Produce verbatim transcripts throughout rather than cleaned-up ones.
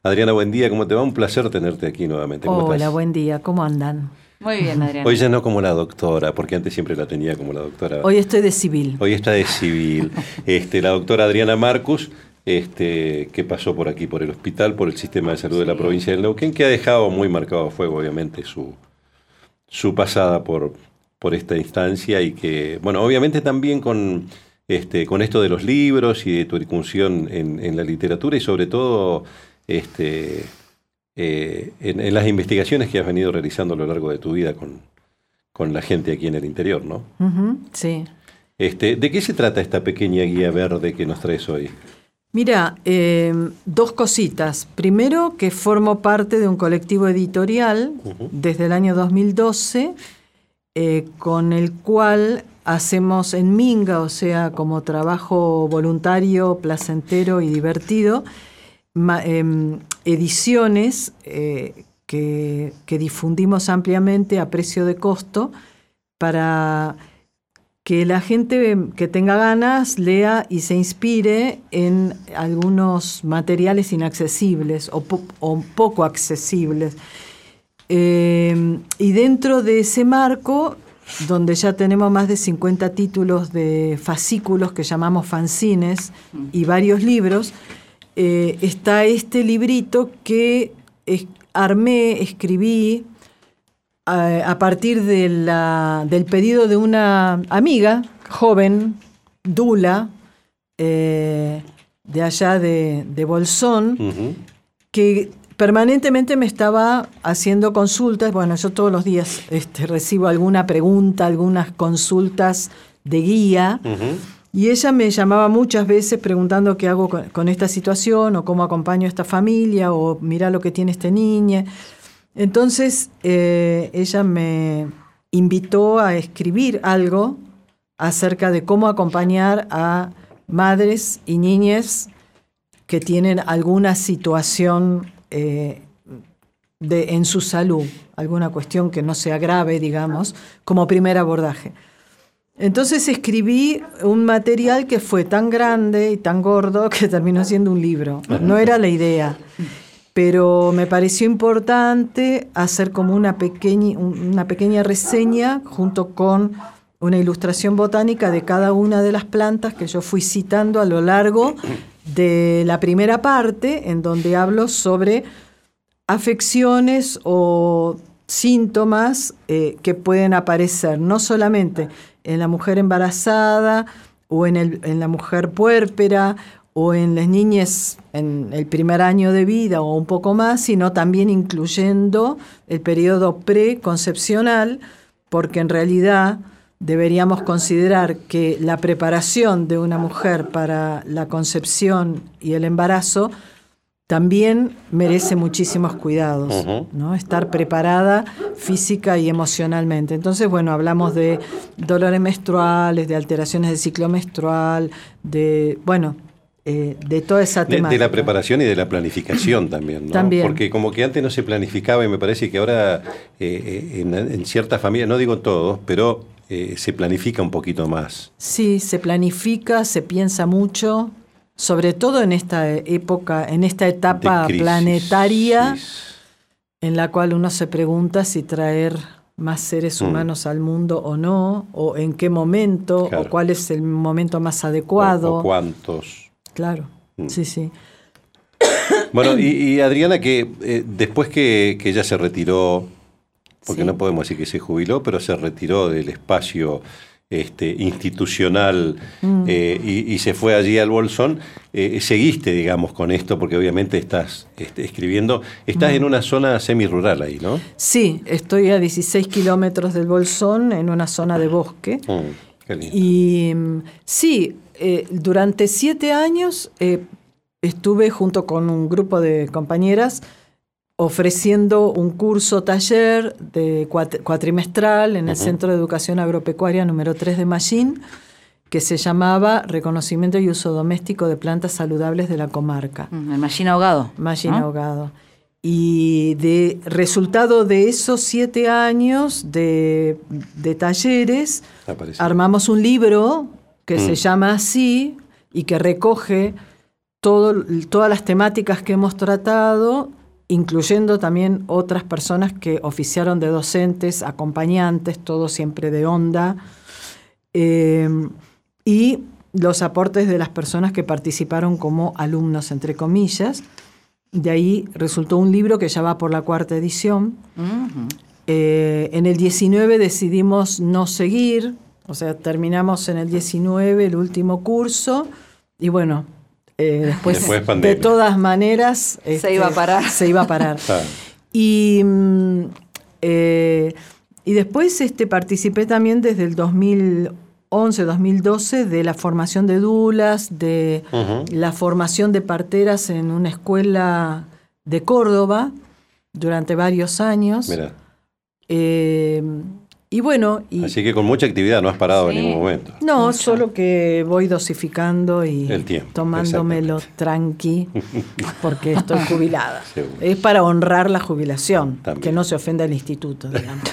Adriana, buen día, ¿cómo te va? Un placer tenerte aquí nuevamente. ¿Cómo Hola, estás? buen día, ¿cómo andan? Muy bien, Adriana. Hoy ya no como la doctora, porque antes siempre la tenía como la doctora. Hoy estoy de civil. Hoy está de civil. Este, la doctora Adriana Marcus, este, que pasó por aquí, por el hospital, por el sistema de salud de la provincia del Neuquén, que ha dejado muy marcado a fuego, obviamente, su, su pasada por, por esta instancia y que, bueno, obviamente también con, este, con esto de los libros y de tu incursión en, en la literatura y sobre todo este, eh, en, en las investigaciones que has venido realizando a lo largo de tu vida con, con la gente aquí en el interior, ¿no? Uh-huh, sí. Este, ¿de qué se trata esta pequeña guía verde que nos traes hoy? Mira, eh, dos cositas. Primero, que formo parte de un colectivo editorial uh-huh. desde el año dos mil doce, eh, con el cual hacemos en Minga, o sea, como trabajo voluntario, placentero y divertido, ma, eh, ediciones eh, que, que difundimos ampliamente a precio de costo para que la gente que tenga ganas lea y se inspire en algunos materiales inaccesibles o, po- o poco accesibles. Eh, y dentro de ese marco, donde ya tenemos más de cincuenta títulos de fascículos que llamamos fanzines y varios libros, eh, está este librito que es, armé, escribí, a partir de la, del pedido de una amiga joven, Dula, eh, de allá de, de Bolsón, uh-huh. que permanentemente me estaba haciendo consultas. Bueno, yo todos los días este, recibo alguna pregunta, algunas consultas de guía, uh-huh. y ella me llamaba muchas veces preguntando qué hago con, con esta situación, o cómo acompaño a esta familia, o mirá lo que tiene este niño. Entonces, eh, ella me invitó a escribir algo acerca de cómo acompañar a madres y niñas que tienen alguna situación eh, de, en su salud, alguna cuestión que no sea grave, digamos, como primer abordaje. Entonces escribí un material que fue tan grande y tan gordo que terminó siendo un libro. No era la idea. Pero me pareció importante hacer como una pequeña, una pequeña reseña junto con una ilustración botánica de cada una de las plantas que yo fui citando a lo largo de la primera parte, en donde hablo sobre afecciones o síntomas eh, que pueden aparecer no solamente en la mujer embarazada o en, el, en la mujer puérpera o en las niñas en el primer año de vida o un poco más, sino también incluyendo el periodo preconcepcional, porque en realidad deberíamos considerar que la preparación de una mujer para la concepción y el embarazo también merece muchísimos cuidados, uh-huh. ¿no? Estar preparada física y emocionalmente. Entonces, bueno, hablamos de dolores menstruales, de alteraciones del ciclo menstrual, de, bueno... Eh, de toda esa temática. De, de la preparación y de la planificación también, ¿no? También. Porque como que antes no se planificaba y me parece que ahora eh, en, en ciertas familias, no digo todos, pero eh, se planifica un poquito más. Sí, se planifica, se piensa mucho, sobre todo en esta época, en esta etapa planetaria, sí. en la cual uno se pregunta si traer más seres humanos mm. al mundo o no, o en qué momento, claro. o cuál es el momento más adecuado. O, o cuántos. Claro, mm. sí, sí. Bueno, y, y Adriana, que eh, después que, que ella se retiró, porque sí. no podemos decir que se jubiló, pero se retiró del espacio este, institucional mm. eh, y, y se fue allí al Bolsón, eh, seguiste, digamos, con esto, porque obviamente estás este, escribiendo, estás mm. en una zona semirural ahí, ¿no? Sí, estoy a dieciséis kilómetros del Bolsón, en una zona de bosque. Mm, qué lindo. Y sí, Eh, durante siete años eh, estuve junto con un grupo de compañeras ofreciendo un curso taller de cuat- cuatrimestral en el uh-huh. Centro de Educación Agropecuaria número tres de Mallín, que se llamaba Reconocimiento y Uso Doméstico de Plantas Saludables de la Comarca. El Mallín Ahogado. Mallín ¿no? Ahogado. Y de resultado de esos siete años de, de talleres, Apareció. armamos un libro que mm. se llama así y que recoge todo, todas las temáticas que hemos tratado, incluyendo también otras personas que oficiaron de docentes, acompañantes, todo siempre de onda, eh, y los aportes de las personas que participaron como alumnos, entre comillas. De ahí resultó un libro que ya va por la cuarta edición. Uh-huh. Eh, en el diecinueve decidimos no seguir, o sea, terminamos en el diecinueve el último curso, y bueno, eh, después, después de todas maneras se este, iba a parar. Se iba a parar. Ah. Y, eh, y después este, participé también desde el dos mil once, dos mil doce de la formación de dulas, de uh-huh. la formación de parteras en una escuela de Córdoba durante varios años. Mira. Eh, y bueno... Y, Así que con mucha actividad, no has parado sí. en ningún momento. No, Mucha. solo que voy dosificando y el tiempo, tomándomelo tranqui, porque estoy jubilada. Seguro. Es para honrar la jubilación, también. Que no se ofenda el instituto, digamos.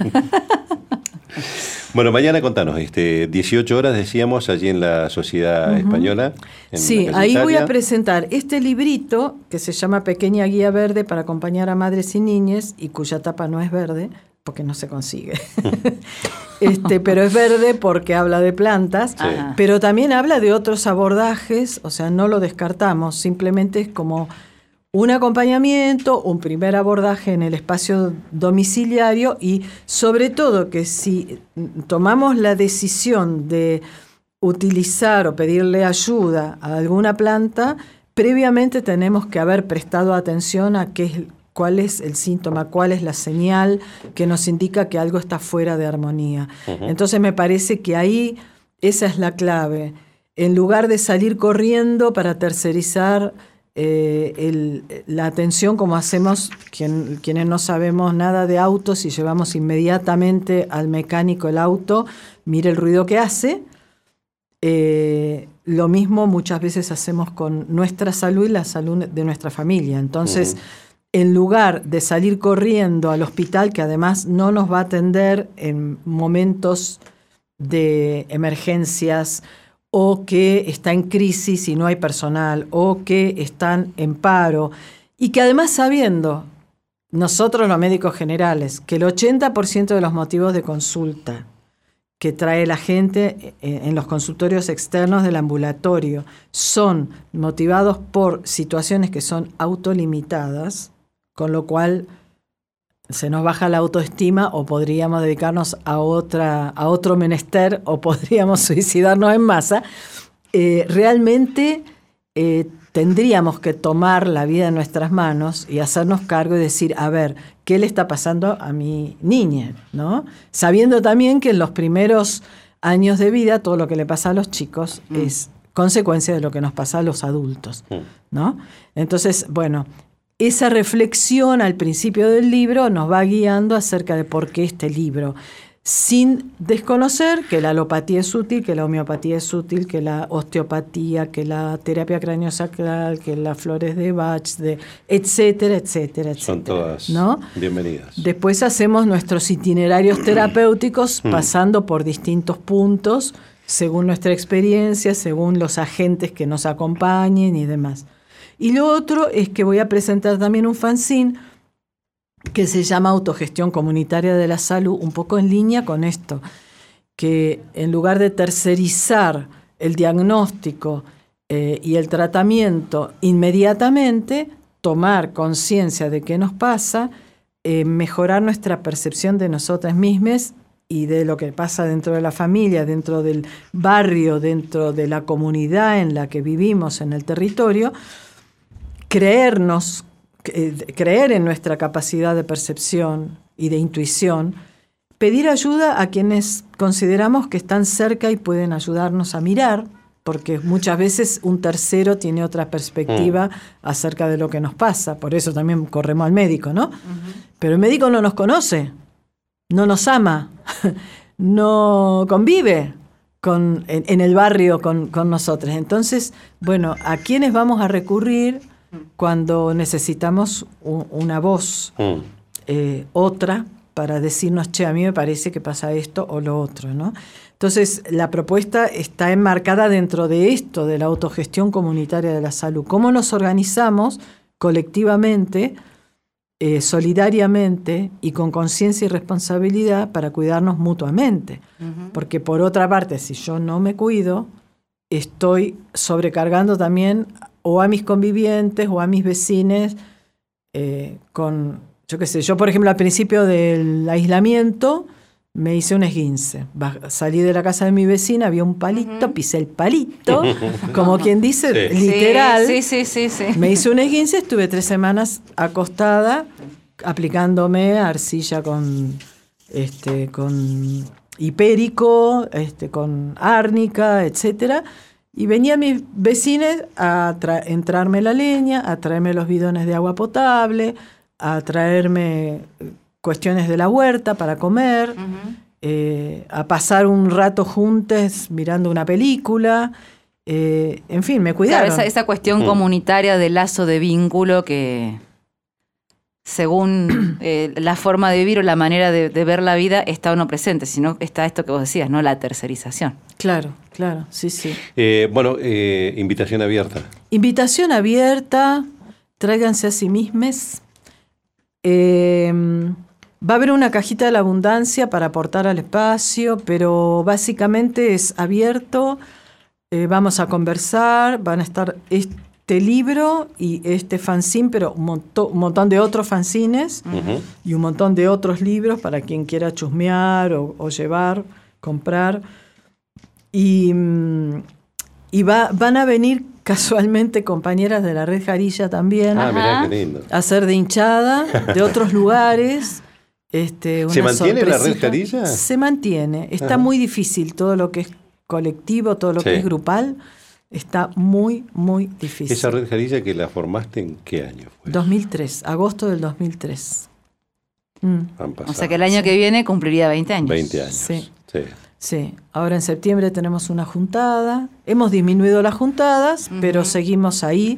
Bueno, mañana contanos, este, dieciocho horas decíamos allí en la Sociedad uh-huh. Española. En sí, ahí voy a presentar este librito que se llama Pequeña Guía Verde para acompañar a madres y niñas, y cuya tapa no es verde, porque no se consigue. este, pero es verde porque habla de plantas, sí. pero también habla de otros abordajes, o sea, no lo descartamos, simplemente es como un acompañamiento, un primer abordaje en el espacio domiciliario, y sobre todo que si tomamos la decisión de utilizar o pedirle ayuda a alguna planta, previamente tenemos que haber prestado atención a qué es, cuál es el síntoma, cuál es la señal que nos indica que algo está fuera de armonía. Uh-huh. Entonces me parece que ahí esa es la clave. En lugar de salir corriendo para tercerizar Eh, el, la atención, como hacemos quien, quienes no sabemos nada de autos y llevamos inmediatamente al mecánico el auto, mire el ruido que hace. Eh, lo mismo muchas veces hacemos con nuestra salud y la salud de nuestra familia. Entonces, uh-huh. en lugar de salir corriendo al hospital, que además no nos va a atender en momentos de emergencias, o que está en crisis y no hay personal, o que están en paro, y que además sabiendo, nosotros los médicos generales, que el ochenta por ciento de los motivos de consulta que trae la gente en los consultorios externos del ambulatorio son motivados por situaciones que son autolimitadas, con lo cual se nos baja la autoestima, o podríamos dedicarnos a otra a otro menester, o podríamos suicidarnos en masa. Eh, realmente eh, tendríamos que tomar la vida en nuestras manos y hacernos cargo y decir, a ver, ¿qué le está pasando a mi niña? ¿No? Sabiendo también que en los primeros años de vida todo lo que le pasa a los chicos mm. es consecuencia de lo que nos pasa a los adultos, ¿no? Entonces, bueno, esa reflexión al principio del libro nos va guiando acerca de por qué este libro, sin desconocer que la alopatía es útil, que la homeopatía es útil, que la osteopatía, que la terapia craniosacral, que las flores de Bach, de etcétera, etcétera, etcétera. Son todas, ¿no?, bienvenidas. Después hacemos nuestros itinerarios terapéuticos pasando por distintos puntos, según nuestra experiencia, según los agentes que nos acompañen y demás. Y lo otro es que voy a presentar también un fanzine que se llama Autogestión Comunitaria de la Salud, un poco en línea con esto, que en lugar de tercerizar el diagnóstico eh, y el tratamiento inmediatamente, tomar conciencia de qué nos pasa, eh, mejorar nuestra percepción de nosotras mismas y de lo que pasa dentro de la familia, dentro del barrio, dentro de la comunidad en la que vivimos, en el territorio, creernos, creer en nuestra capacidad de percepción y de intuición, pedir ayuda a quienes consideramos que están cerca y pueden ayudarnos a mirar, porque muchas veces un tercero tiene otra perspectiva mm. acerca de lo que nos pasa, por eso también corremos al médico, ¿no? Uh-huh. Pero el médico no nos conoce, no nos ama, no convive con, en, en el barrio con, con nosotros. Entonces, bueno, ¿a quiénes vamos a recurrir cuando necesitamos un, una voz, mm. eh, otra, para decirnos, che, a mí me parece que pasa esto o lo otro, ¿no? Entonces, la propuesta está enmarcada dentro de esto, de la autogestión comunitaria de la salud. ¿Cómo nos organizamos colectivamente, eh, solidariamente y con conciencia y responsabilidad para cuidarnos mutuamente? Uh-huh. Porque por otra parte, si yo no me cuido, estoy sobrecargando también o a mis convivientes o a mis vecinos eh, con, yo qué sé, yo por ejemplo al principio del aislamiento me hice un esguince. Salí de la casa de mi vecina, había un palito, uh-huh. pisé el palito, como quien dice, sí. literal. Sí, sí, sí, sí, sí. Me hice un esguince, estuve tres semanas acostada, aplicándome arcilla con, este, con hipérico, este, con árnica, etcétera. Y venían mis vecinos a tra- entrarme la leña, a traerme los bidones de agua potable, a traerme cuestiones de la huerta para comer, uh-huh. eh, a pasar un rato juntos mirando una película, eh, en fin, me cuidaron. Claro, esa, esa cuestión uh-huh. comunitaria de lazo de vínculo que, según eh, la forma de vivir o la manera de, de ver la vida, está o no presente, sino está esto que vos decías, ¿no? La tercerización. Claro, claro, sí, sí. Eh, bueno, eh, invitación abierta. Invitación abierta, tráiganse a sí mismos. Eh, Va a haber una cajita de la abundancia para aportar al espacio, pero básicamente es abierto, eh, vamos a conversar, van a estar este libro y este fanzine, pero un, monto, un montón de otros fanzines uh-huh. y un montón de otros libros para quien quiera chusmear o, o llevar, comprar. Y, y va, van a venir casualmente compañeras de la Red Jarilla también ah, mirá, qué lindo. A hacer de hinchada de otros lugares. Este, una ¿Se mantiene sorpresita. la Red Jarilla? Se mantiene. Está Ajá. muy difícil. Todo lo que es colectivo, todo lo sí. que es grupal, está muy, muy difícil. ¿Esa Red Jarilla que la formaste en qué año fue? dos mil tres, agosto del dos mil tres. Mm. O sea que el año sí. que viene cumpliría veinte años. veinte años. Sí. sí. Sí. Ahora en septiembre tenemos una juntada. Hemos disminuido las juntadas, uh-huh. pero seguimos ahí.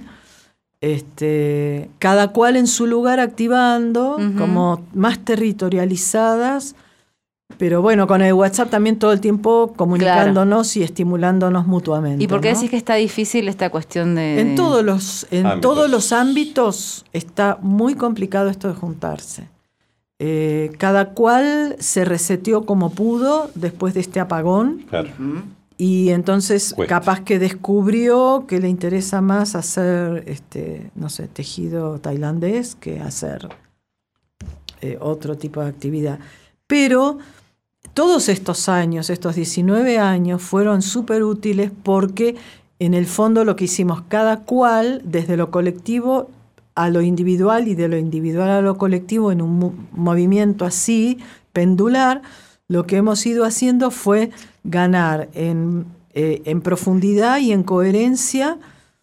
Este, cada cual en su lugar activando, uh-huh. como más territorializadas, pero bueno, con el WhatsApp también todo el tiempo comunicándonos claro. y estimulándonos mutuamente. ¿Y por qué ¿no? decís que está difícil esta cuestión de...? En todos los, en ámbitos. todos los ámbitos está muy complicado esto de juntarse. Eh, cada cual se reseteó como pudo después de este apagón. Claro. Uh-huh. Y entonces Cuesta. capaz que descubrió que le interesa más hacer, este, no sé, tejido tailandés que hacer eh, otro tipo de actividad. Pero todos estos años, estos diecinueve años, fueron súper útiles porque en el fondo lo que hicimos cada cual, desde lo colectivo a lo individual y de lo individual a lo colectivo, en un mo- movimiento así, pendular, lo que hemos ido haciendo fue ganar en, eh, en profundidad y en coherencia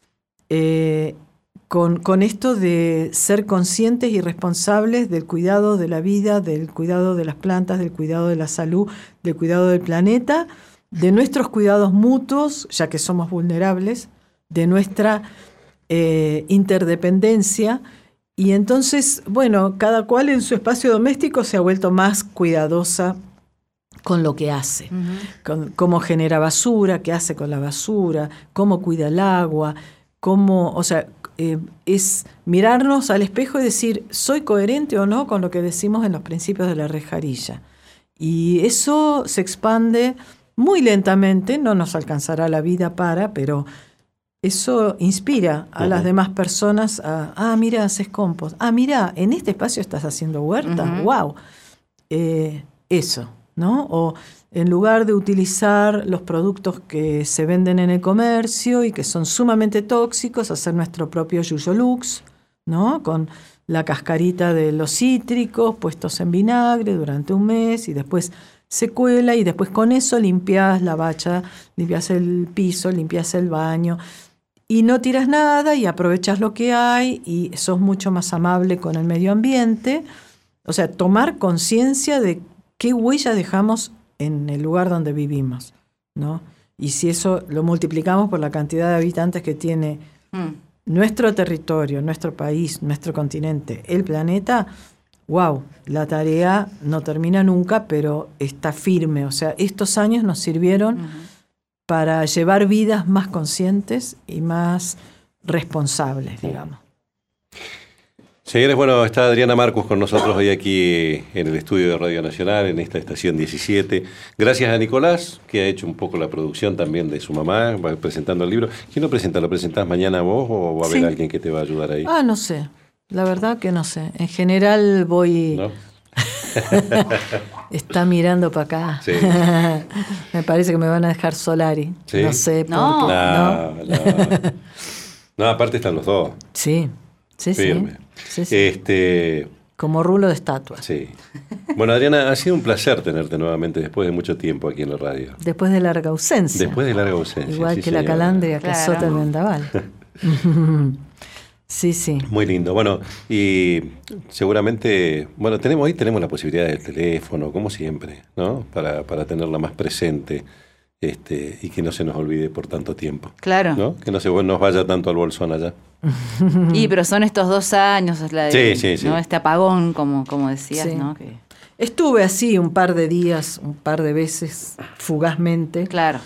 eh, con, con esto de ser conscientes y responsables del cuidado de la vida, del cuidado de las plantas, del cuidado de la salud, del cuidado del planeta, de nuestros cuidados mutuos, ya que somos vulnerables, de nuestra eh, interdependencia. Y entonces, bueno, cada cual en su espacio doméstico se ha vuelto más cuidadosa con lo que hace, uh-huh. con cómo genera basura, qué hace con la basura, cómo cuida el agua, cómo, o sea, eh, es mirarnos al espejo y decir, ¿soy coherente o no con lo que decimos en los principios de la Red Jarilla? Y eso se expande muy lentamente, no nos alcanzará la vida para, pero eso inspira a uh-huh. las demás personas a, ah, mira, haces compost, ah, mira, en este espacio estás haciendo huerta, uh-huh. wow, eh, eso. ¿no? O en lugar de utilizar los productos que se venden en el comercio y que son sumamente tóxicos, hacer nuestro propio Yuyolux, ¿no? Con la cascarita de los cítricos puestos en vinagre durante un mes y después se cuela y después con eso limpias la bacha, limpias el piso, limpias el baño y no tiras nada y aprovechas lo que hay y sos mucho más amable con el medio ambiente. O sea, tomar conciencia de qué huella dejamos en el lugar donde vivimos, ¿no? Y si eso lo multiplicamos por la cantidad de habitantes que tiene mm. nuestro territorio, nuestro país, nuestro continente, el planeta, wow, la tarea no termina nunca, pero está firme. O sea, estos años nos sirvieron uh-huh. para llevar vidas más conscientes y más responsables, digamos. Señores, bueno, está Adriana Marcus con nosotros hoy aquí en el estudio de Radio Nacional, en esta estación diecisiete. Gracias a Nicolás, que ha hecho un poco la producción también de su mamá, va presentando el libro. ¿Quién lo presenta? ¿Lo presentás mañana vos o va a haber sí. alguien que te va a ayudar ahí? Ah, no sé. La verdad que no sé. En general voy... ¿No? Está mirando para acá. Sí. Me parece que me van a dejar Solari. ¿Sí? No sé. No. Por qué. No, no. no. No, aparte están los dos. Sí. Sí, Firme. Sí, sí. Este, Como rulo de estatua. Sí. Bueno, Adriana, ha sido un placer tenerte nuevamente después de mucho tiempo aquí en la radio. Después de larga ausencia. Después de larga ausencia. Igual sí, que señora. la calandria que claro. azota el vendaval. Sí, sí. Muy lindo. Bueno, y seguramente, bueno, tenemos hoy tenemos la posibilidad del teléfono, como siempre, ¿no? Para, para tenerla más presente. Este, y que no se nos olvide por tanto tiempo. Claro. ¿No? Que no se nos vaya tanto al bolsón allá. Y pero son estos dos años, la de, sí, sí, sí. ¿no? Este apagón, como, como decías, sí. ¿no? Que... Estuve así un par de días, un par de veces, fugazmente. Claro.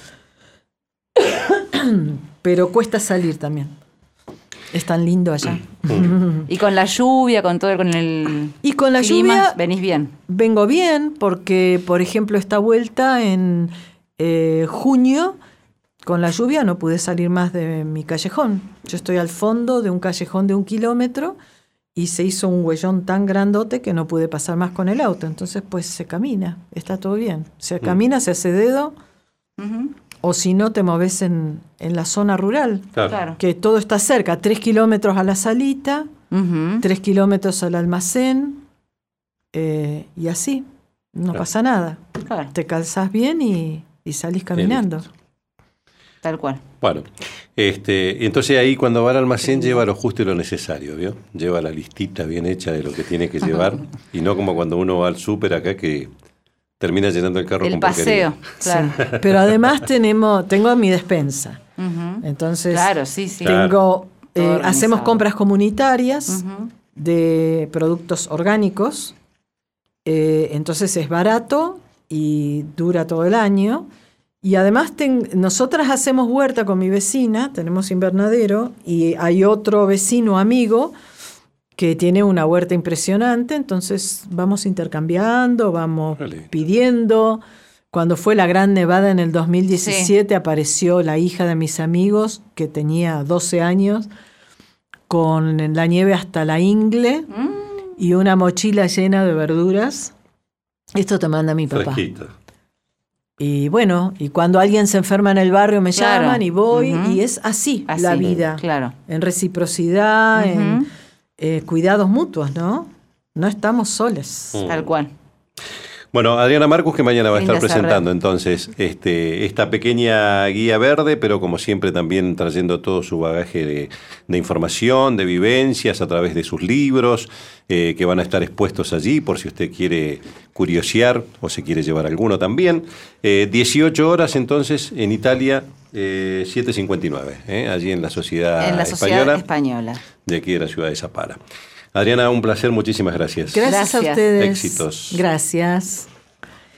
Pero cuesta salir también. Es tan lindo allá. Y con la lluvia, con todo, con el y con la clima, lluvia venís bien. Vengo bien porque, por ejemplo, esta vuelta en eh, junio, con la lluvia no pude salir más de mi callejón. Yo estoy al fondo de un callejón de un kilómetro y se hizo un huellón tan grandote que no pude pasar más con el auto. Entonces, pues se camina, está todo bien. Se camina, se hace dedo. Uh-huh. O si no, te moves en, en la zona rural, claro. que todo está cerca, tres kilómetros a la salita, uh-huh. tres kilómetros al almacén, eh, y así, no claro. pasa nada. Claro. Te calzás bien y, y salís caminando. Tal cual. Bueno, este, entonces ahí cuando va al almacén lleva lo justo y lo necesario, ¿vio? Lleva la listita bien hecha de lo que tiene que llevar, y no como cuando uno va al súper acá que... termina llenando el carro el con paseo, porquería. claro. Sí. Pero además tenemos, tengo mi despensa. Uh-huh. Entonces, claro, sí, sí. tengo, eh, hacemos compras comunitarias uh-huh. de productos orgánicos. Eh, entonces es barato y dura todo el año. Y además ten, nosotras hacemos huerta con mi vecina, tenemos invernadero, y hay otro vecino amigo que tiene una huerta impresionante, entonces vamos intercambiando, vamos vale. pidiendo. Cuando fue la gran nevada en el dos mil diecisiete, sí. apareció la hija de mis amigos, que tenía doce años, con la nieve hasta la ingle mm. y una mochila llena de verduras. Esto te manda mi papá. Fresquita. Y bueno, y cuando alguien se enferma en el barrio me claro. llaman y voy, uh-huh. y es así, así la vida. Claro. En reciprocidad, uh-huh. en... Eh, cuidados mutuos, ¿no? No estamos soles. Mm. Tal cual. Bueno, Adriana Marcus, que mañana va a estar presentando entonces este, esta pequeña guía verde, pero como siempre también trayendo todo su bagaje de, de información, de vivencias a través de sus libros, eh, que van a estar expuestos allí por si usted quiere curiosear o se quiere llevar alguno también. Eh, dieciocho horas entonces en Italia, eh, siete cincuenta y nueve, eh, allí en la Sociedad, en la Española, Sociedad Española de aquí de la ciudad de Zapala. Adriana, un placer, muchísimas gracias. Gracias, gracias a ustedes. Éxitos. Gracias.